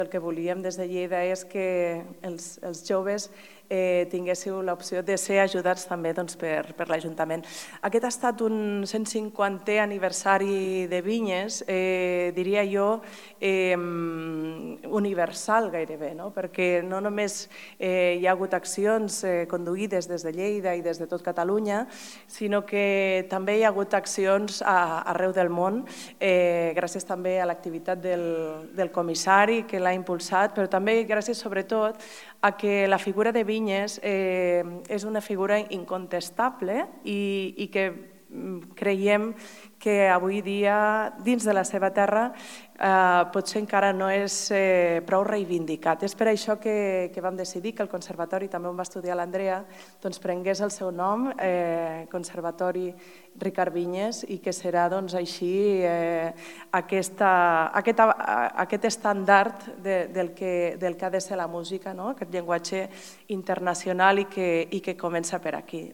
El que volíem des de Lleida és que els joves tinguéssiu l'opció de ser ajudats també per l'Ajuntament. Aquest ha estat un 150è aniversari de Vinyes, diria jo, universal gairebé, perquè no només hi ha hagut accions conduïdes des de Lleida i des de tot Catalunya, sinó que també hi ha hagut accions arreu del món, gràcies també a l'activitat del comissari que l'ha impulsat, però també gràcies sobretot a que la figura de Vinyes és una figura incontestable i que creiem que avui dia dins de la seva terra potser encara no és prou reivindicat. És per això que vam decidir que el Conservatori, també on va estudiar l'Andrea, prengués el seu nom, Conservatori Ricard Vinyes, i que serà així aquest estàndard del que ha de ser la música, aquest llenguatge internacional i que comença per aquí.